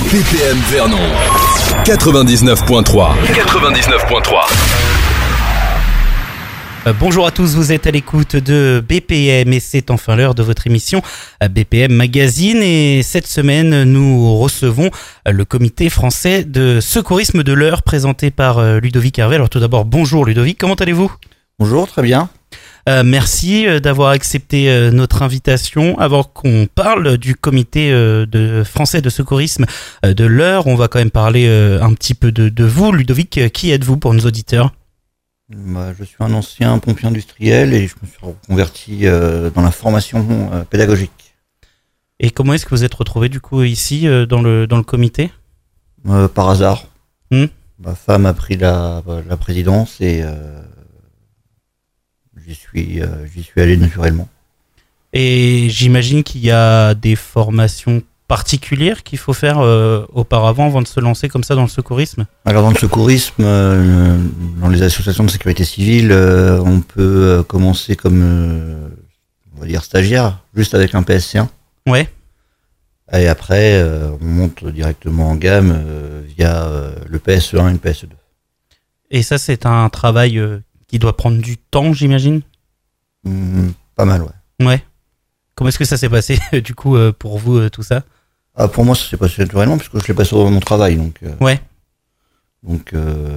BPM Vernon 99.3. Bonjour à tous, vous êtes à l'écoute de BPM et c'est enfin l'heure de votre émission BPM Magazine, et cette semaine nous recevons le comité français de secourisme de l'Eure présenté par Ludovic Hervé. Alors tout d'abord, bonjour Ludovic, comment allez-vous ? Bonjour, très bien. Merci d'avoir accepté notre invitation. Avant qu'on parle du comité français de secourisme de l'Eure, on va quand même parler un petit peu de vous. Ludovic, qui êtes-vous pour nos auditeurs ? Je suis un ancien pompier industriel et je me suis reconverti dans la formation pédagogique. Et comment est-ce que vous êtes retrouvé du coup ici dans le comité ? Par hasard. Ma femme a pris la présidence et j'y suis allé naturellement. Et j'imagine qu'il y a des formations particulières qu'il faut faire auparavant avant de se lancer comme ça dans le secourisme ? Alors dans le secourisme, dans les associations de sécurité civile, on peut commencer comme, on va dire, stagiaire, juste avec un PSC1. Ouais. Et après, on monte directement en gamme via le PSE1 et le PSE2. Et ça, c'est un travail qui doit prendre du temps, j'imagine ? Pas mal, ouais. Ouais. Comment est-ce que ça s'est passé, du coup, pour vous, tout ça ? Pour moi, ça s'est passé naturellement, puisque je l'ai passé sur mon travail. Ouais. Donc,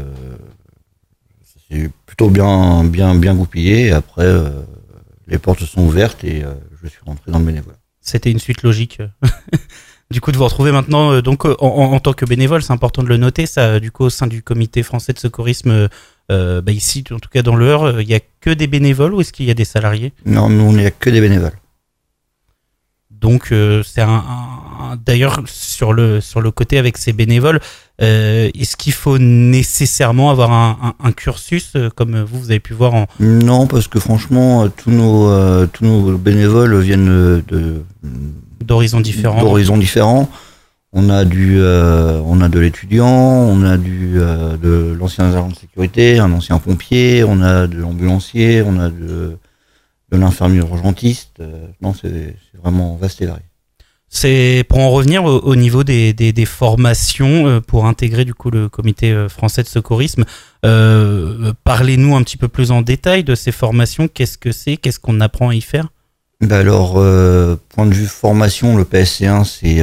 c'est plutôt bien goupillé. Et après, les portes se sont ouvertes et je suis rentré dans le bénévolat. C'était une suite logique. Du coup, de vous retrouver maintenant donc en tant que bénévole, c'est important de le noter, ça, du coup, au sein du comité français de secourisme, ici, en tout cas dans l'Eure, il n'y a que des bénévoles ou est-ce qu'il y a des salariés ? Non, nous, il n'y a que des bénévoles. Donc, c'est d'ailleurs, sur le côté avec ces bénévoles, est-ce qu'il faut nécessairement avoir un cursus, comme vous avez pu voir Non, parce que franchement, tous nos bénévoles viennent d'horizons différents. On a de l'étudiant, on a de l'ancien agent de sécurité, un ancien pompier, on a de l'ambulancier, on a de l'infirmier urgentiste. Non, c'est vraiment vaste et varié. C'est pour en revenir au niveau des formations pour intégrer du coup le comité français de secourisme. Parlez-nous un petit peu plus en détail de ces formations. Qu'est-ce que c'est ? Qu'est-ce qu'on apprend à y faire ? Alors, point de vue formation, le PSC1 c'est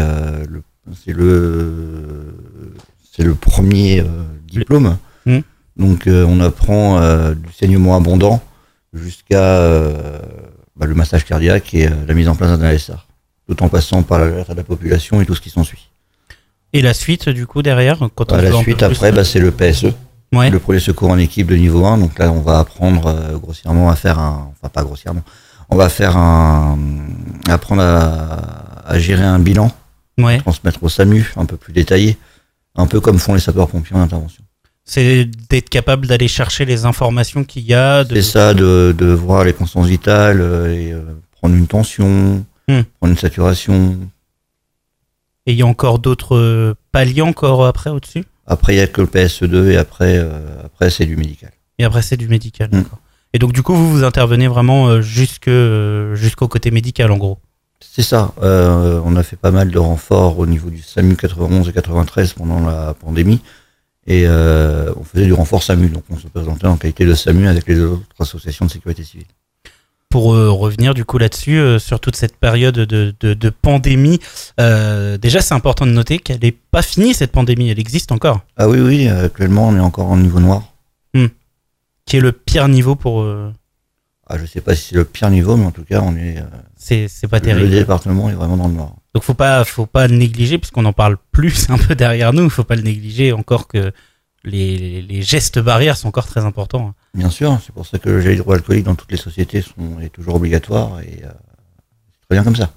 le premier diplôme. Donc, on apprend du saignement abondant jusqu'à le massage cardiaque et la mise en place d'un ASR, tout en passant par l'alerte à la population et tout ce qui s'ensuit. Et la suite, du coup, derrière quand on la suite, après, c'est le PSE, le premier secours en équipe de niveau 1. Donc là, on va apprendre grossièrement à faire pas grossièrement, on va apprendre à gérer un bilan, transmettre au SAMU, un peu plus détaillé, un peu comme font les sapeurs-pompiers en intervention. C'est d'être capable d'aller chercher les informations qu'il y a. C'est ça, de voir les constances vitales et prendre une tension, prendre une saturation. Et il y a encore d'autres paliers encore après, au-dessus ? Après, il n'y a que le PSE2 et après c'est du médical. Et après, c'est du médical, d'accord. Et donc, du coup, vous intervenez vraiment jusqu'au côté médical, en gros ? C'est ça. On a fait pas mal de renforts au niveau du SAMU 91 et 93 pendant la pandémie. Et on faisait du renfort SAMU, donc on se présentait en qualité de SAMU avec les autres associations de sécurité civile. Pour revenir du coup là-dessus, sur toute cette période de pandémie, déjà c'est important de noter qu'elle n'est pas finie cette pandémie, elle existe encore. Ah oui, actuellement on est encore en niveau noir. Qui est le pire niveau pour... je sais pas si c'est le pire niveau, mais en tout cas on est... c'est pas terrible. Le département est vraiment dans le noir. Donc faut pas le négliger, puisqu'on en parle plus un peu derrière nous, faut pas le négliger, encore que les gestes barrières sont encore très importants. Bien sûr, c'est pour ça que le gel hydroalcoolique dans toutes les sociétés est toujours obligatoire, et c'est très bien comme ça.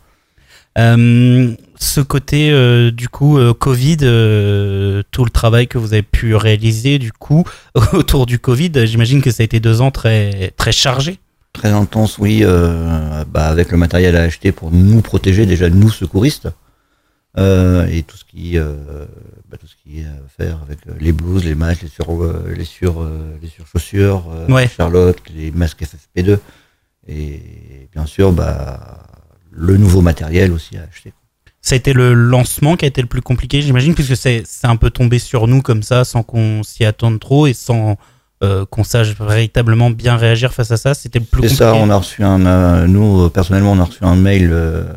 Ce côté du coup Covid, tout le travail que vous avez pu réaliser du coup autour du Covid, j'imagine que ça a été 2 ans très, très chargés. Très intense, oui, avec le matériel à acheter pour nous protéger, déjà nous secouristes, et tout ce qui est à faire avec les blouses, les masques, les surchaussures, Charlotte, les masques FFP2, et bien sûr le nouveau matériel aussi à acheter. Ça a été le lancement qui a été le plus compliqué, j'imagine, puisque c'est un peu tombé sur nous comme ça, sans qu'on s'y attende trop et sans qu'on sache véritablement bien réagir face à ça. C'était le plus compliqué. C'est ça, on a reçu nous, personnellement, on a reçu un mail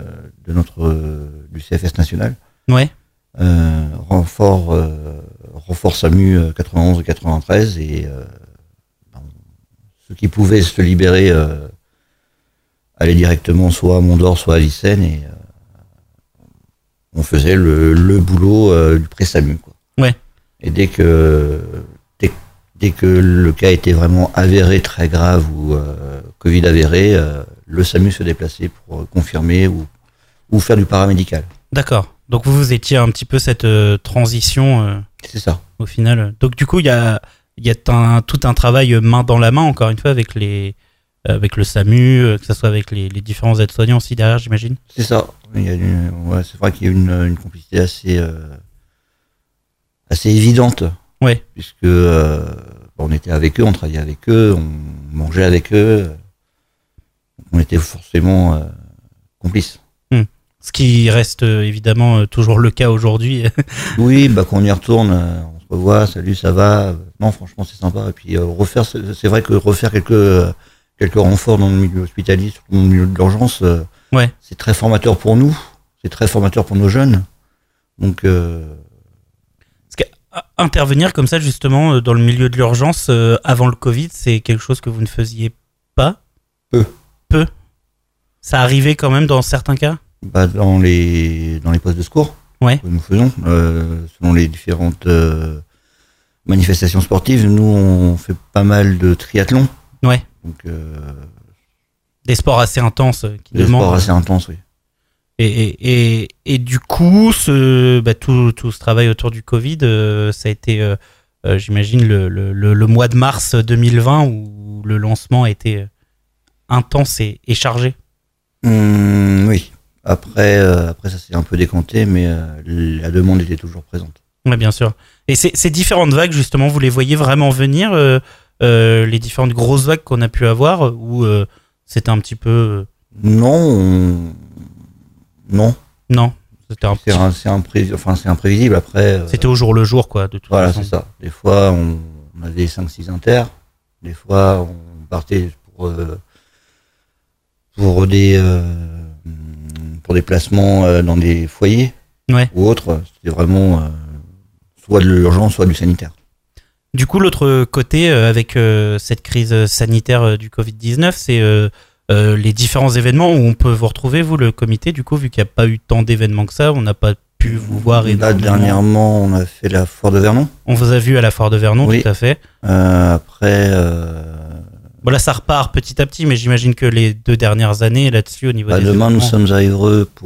du CFS national. Ouais. Renfort SAMU 91 et 93 et ceux qui pouvaient se libérer allaient directement soit à Mont-d'Or, soit à Vicenne et on faisait le boulot du pré-SAMU, quoi. Ouais. Et dès que le cas était vraiment avéré, très grave ou Covid avéré, le SAMU se déplaçait pour confirmer ou faire du paramédical. D'accord. Donc vous étiez un petit peu cette transition. C'est ça. Au final. Donc du coup, il y a tout un travail main dans la main, encore une fois, avec le SAMU, que ce soit avec les différents aides-soignants aussi derrière, j'imagine. C'est ça. C'est vrai qu'il y a une complicité assez évidente. Ouais. Puisque on était avec eux, on travaillait avec eux, on mangeait avec eux. On était forcément complices. Ce qui reste évidemment toujours le cas aujourd'hui. Oui, quand on y retourne, on se revoit, salut, ça va. Non, franchement, c'est sympa. Et puis c'est vrai que refaire quelques renforts dans le milieu hospitalier, surtout dans le milieu de l'urgence, ouais. C'est très formateur pour nous, c'est très formateur pour nos jeunes. Donc, intervenir comme ça justement dans le milieu de l'urgence avant le Covid, c'est quelque chose que vous ne faisiez pas ? Peu. Ça arrivait quand même dans certains cas ? Dans les postes de secours, ouais. Que nous faisons, selon les différentes manifestations sportives, nous on fait pas mal de triathlon. Ouais. Donc des sports assez intenses des sports assez intenses, oui. Et du coup, tout ce travail autour du Covid, ça a été, j'imagine, le mois de mars 2020 où le lancement a été intense et chargé. Oui. Après, ça s'est un peu décanté, mais la demande était toujours présente. Oui, bien sûr. Et ces différentes vagues, justement, vous les voyez vraiment venir, les différentes grosses vagues qu'on a pu avoir, ou c'était un petit peu... Non. C'est imprévisible. Après, c'était au jour le jour, quoi, de toute façon. Voilà, c'est ça. Des fois, on avait 5-6 inters. Des fois, on partait pour des placements dans des foyers, ouais. Ou autres. C'était vraiment soit de l'urgence, soit du sanitaire. Du coup, l'autre côté, avec cette crise sanitaire du Covid-19, c'est les différents événements où on peut vous retrouver, vous, le comité, du coup, vu qu'il n'y a pas eu tant d'événements que ça, on n'a pas pu vous voir énormément. Là, dernièrement, on a fait la foire de Vernon. On vous a vu à la foire de Vernon, oui. Tout à fait. Après... Là, ça repart petit à petit, mais j'imagine que les 2 dernières années, là-dessus, au niveau des demain, événements... nous sommes à Évreux pour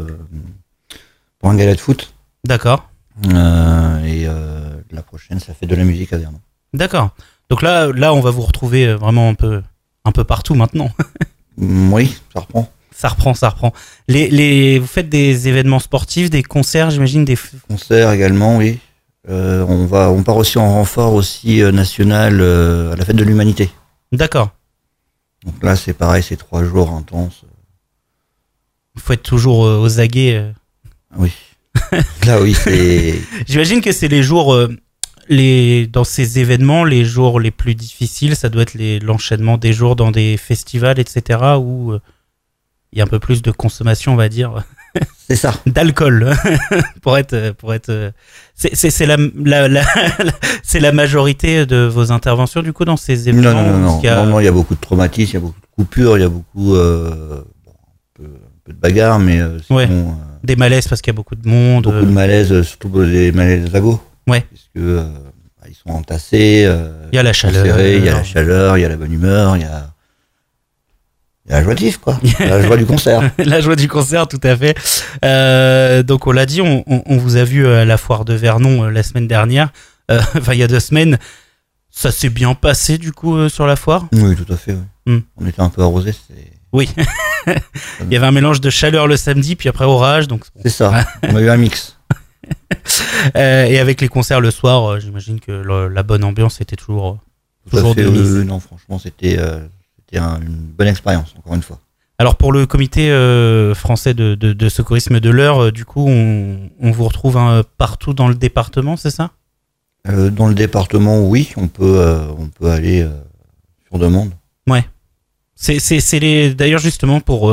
un gala de foot. D'accord. Et la prochaine, ça fait de la musique à Vernon. D'accord. Donc là, on va vous retrouver vraiment un peu partout maintenant. Oui, ça reprend. Ça reprend. Vous faites des événements sportifs, des concerts, j'imagine, des concerts également, oui. On part aussi en renfort aussi national à la fête de l'humanité. D'accord. Donc là, c'est pareil, c'est 3 jours intenses. Il faut être toujours aux aguets. Oui. Là, oui, c'est... J'imagine que c'est les jours, dans ces événements, les jours les plus difficiles, ça doit être l'enchaînement des jours dans des festivals, etc., où il y a un peu plus de consommation, on va dire. C'est ça. D'alcool, pour être. C'est la majorité de vos interventions du coup dans ces événements. Non, il y a beaucoup de traumatisme, il y a beaucoup de coupures, il y a beaucoup un peu de bagarre, mais ouais. Des malaises parce qu'il y a beaucoup de monde. Beaucoup de malaises, surtout des malaises vagos. Ouais. Parce que ils sont entassés. Il y a la chaleur. Il y a la chaleur, il y a la bonne humeur, il y a la joie de vivre, quoi. La joie du concert. La joie du concert, tout à fait. Donc, on l'a dit, on vous a vu à la foire de Vernon la semaine dernière. Il y a 2 semaines. Ça s'est bien passé, du coup, sur la foire ? Oui, tout à fait. Oui. On était un peu arrosés. Oui. Il y avait un mélange de chaleur le samedi, puis après orage. Donc... C'est ça. On a eu un mix. Et avec les concerts le soir, j'imagine que la bonne ambiance était toujours de mise. Non, franchement, c'était une bonne expérience, encore une fois. Alors pour le comité français de secourisme de l'Eure, du coup, on vous retrouve partout dans le département, c'est ça ? Dans le département, oui, on peut aller sur demande. Ouais. C'est d'ailleurs justement pour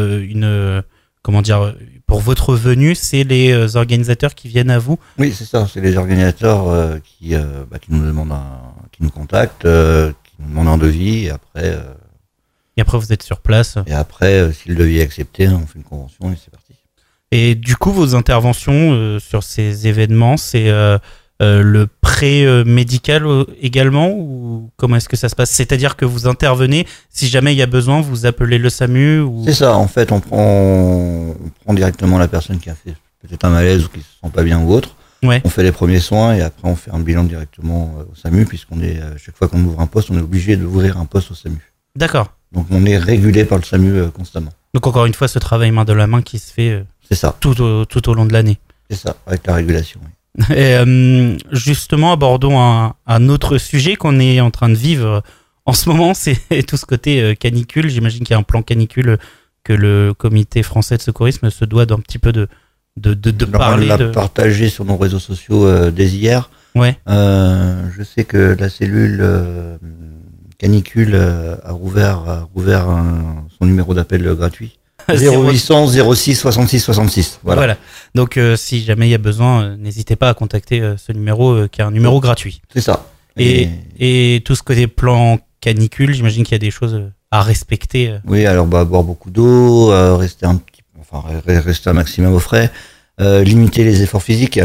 pour votre venue, c'est les organisateurs qui viennent à vous. Oui, c'est ça. C'est les organisateurs qui nous demandent, qui nous contactent, qui nous demandent un devis, et après. Et après, vous êtes sur place. Et après, si le devis est accepté, on fait une convention et c'est parti. Et du coup, vos interventions sur ces événements, c'est le pré-médical également, ou comment est-ce que ça se passe ? C'est-à-dire que vous intervenez, si jamais il y a besoin, vous appelez le SAMU ou... C'est ça, en fait, on prend directement la personne qui a fait peut-être un malaise ou qui se sent pas bien ou autre. Ouais. On fait les premiers soins et après on fait un bilan directement au SAMU, puisqu'on est, chaque fois qu'on ouvre un poste, on est obligé d'ouvrir un poste au SAMU. D'accord. Donc on est régulé par le SAMU constamment. Donc encore une fois, ce travail main de la main qui se fait c'est ça. Tout au long de l'année. C'est ça, avec la régulation. Oui. Et justement, abordons un autre sujet qu'on est en train de vivre en ce moment, c'est tout ce côté canicule. J'imagine qu'il y a un plan canicule que le comité français de secourisme se doit d'un petit peu de parler. On l'a partagé sur nos réseaux sociaux dès hier. Ouais. Je sais que la cellule canicule a rouvert son numéro d'appel gratuit. 0800 06 66 66. Voilà. Donc si jamais il y a besoin, n'hésitez pas à contacter ce numéro qui est un numéro gratuit. C'est ça. Et tout ce côté plan canicule, j'imagine qu'il y a des choses à respecter. Oui, alors boire beaucoup d'eau, rester un maximum au frais, limiter les efforts physiques,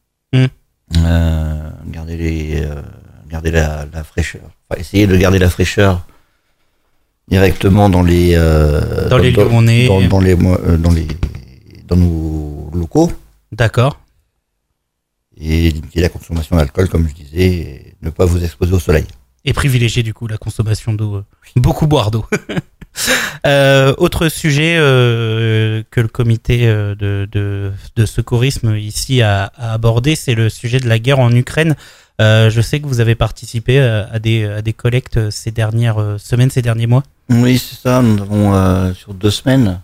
garder la fraîcheur. Enfin, essayer de garder la fraîcheur directement dans les lieux où on est, dans nos locaux. D'accord. Et limiter la consommation d'alcool, comme je disais, et ne pas vous exposer au soleil. Et privilégier du coup la consommation d'eau. Beaucoup boire d'eau. Autre sujet que le comité de secourisme ici a abordé, c'est le sujet de la guerre en Ukraine. Je sais que vous avez participé à des collectes ces dernières semaines, ces derniers mois. Oui, c'est ça. Nous avons sur 2 semaines.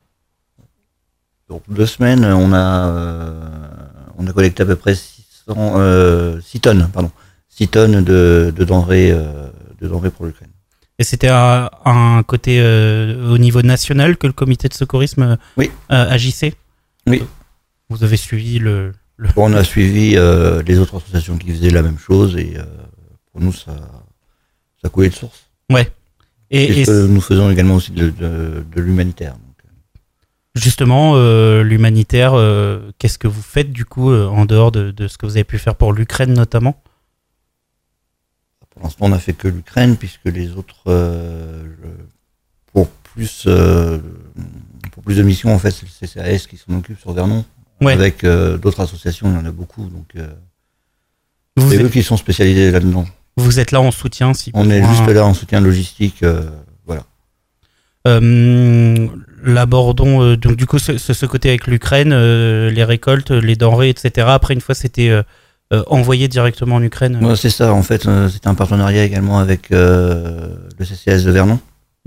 Donc 2 semaines, on a collecté à peu près 6 tonnes, 6 tonnes de denrées pour l'Ukraine. Et c'était un côté au niveau national que le comité de secourisme agissait. Oui. Vous avez suivi On a suivi les autres associations qui faisaient la même chose et pour nous ça coulait de source. Ouais. Et nous faisons également aussi de l'humanitaire. Justement, l'humanitaire, qu'est-ce que vous faites du coup en dehors de ce que vous avez pu faire pour l'Ukraine notamment ? Pour l'instant, on n'a fait que l'Ukraine puisque les autres, pour plus de missions, en fait, c'est le CCAS qui s'en occupe sur Vernon. Ouais. Avec d'autres associations, il y en a beaucoup, donc c'est eux qui sont spécialisés là-dedans. Vous êtes là en soutien, si on est juste là en soutien logistique, voilà. L'abordons donc du coup ce côté avec l'Ukraine, les récoltes, les denrées, etc. Après une fois c'était envoyé directement en Ukraine. Ouais, c'est ça. En fait, c'était un partenariat également avec le CCAS de Vernon.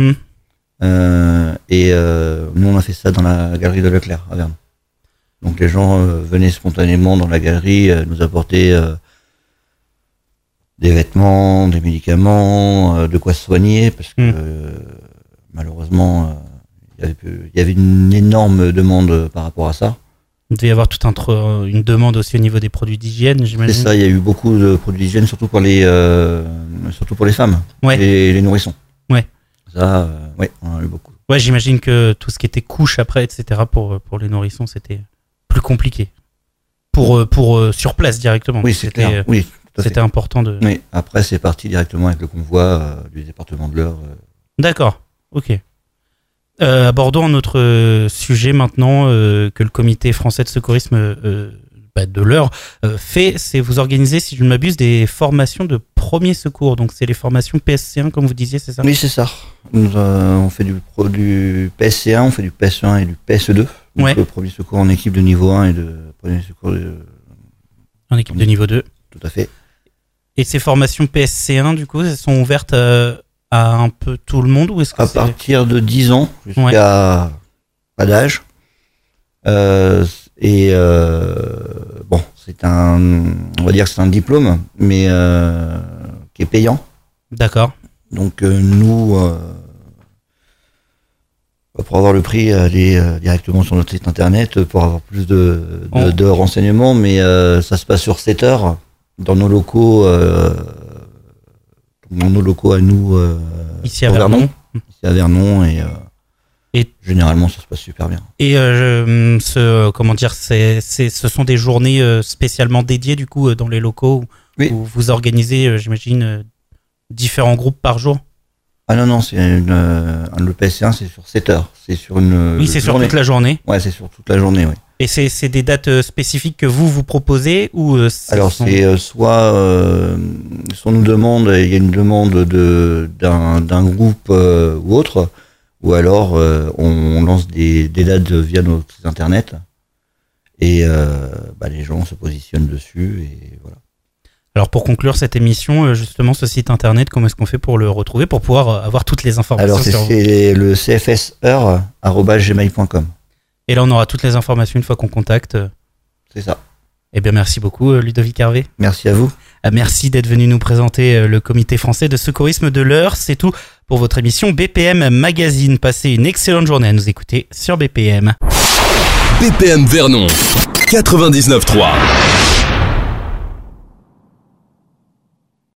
Et nous on a fait ça dans la galerie de Leclerc à Vernon. Donc les gens venaient spontanément dans la galerie nous apporter des vêtements, des médicaments, de quoi se soigner, parce que malheureusement il y avait une énorme demande par rapport à ça. Il devait y avoir toute une demande aussi au niveau des produits d'hygiène, j'imagine. C'est ça, il y a eu beaucoup de produits d'hygiène, surtout pour les femmes, les nourrissons. Ouais. Ça, on en a eu beaucoup. Ouais, j'imagine que tout ce qui était couches après, etc. pour les nourrissons, c'était plus compliqué. Pour sur place directement. Oui, c'est clair. Oui, c'était important de. Oui, après c'est parti directement avec le convoi du département de l'Eure. D'accord, ok. Abordons un autre sujet maintenant que le comité français de secourisme de l'Eure fait, c'est vous organisez, si je ne m'abuse, des formations de premier secours. Donc c'est les formations PSC1 comme vous disiez, c'est ça ? Oui, c'est ça. On fait du PSC1, on fait du PSE1 et du PSE2. Donc le premier secours en équipe de niveau 1 et de premier secours en équipe de niveau 2. Tout à fait. Et ces formations PSC1, du coup, elles sont ouvertes à un peu tout le monde ou est-ce que à partir de 10 ans jusqu'à pas d'âge. Bon, c'est on va dire que c'est un diplôme, mais qui est payant. D'accord. Donc nous, pour avoir le prix, aller directement sur notre site internet pour avoir plus de renseignements, mais ça se passe sur 7 heures dans nos locaux. Dans nos locaux à nous, ici à Vernon. Ici à Vernon et généralement ça se passe super bien. Et ce sont des journées spécialement dédiées du coup dans les locaux où vous organisez, j'imagine, différents groupes par jour. Ah non, c'est le PSC1, c'est sur 7 heures. C'est sur une. Oui, c'est sur toute la journée. Ouais, c'est sur toute la journée, oui. Et c'est des dates spécifiques que vous proposez ou Alors c'est soit nous demande, il y a une demande d'un groupe ou autre, ou alors on lance des dates via notre site internet et les gens se positionnent dessus et voilà. Alors pour conclure cette émission, justement ce site internet, comment est-ce qu'on fait pour le retrouver, pour pouvoir avoir toutes les informations? Alors c'est le cfsheure@gmail.com. Et là, on aura toutes les informations une fois qu'on contacte. C'est ça. Eh bien, merci beaucoup, Ludovic Hervé. Merci à vous. Merci d'être venu nous présenter le Comité français de secourisme de l'Eure. C'est tout pour votre émission BPM Magazine. Passez une excellente journée à nous écouter sur BPM. BPM Vernon 99.3.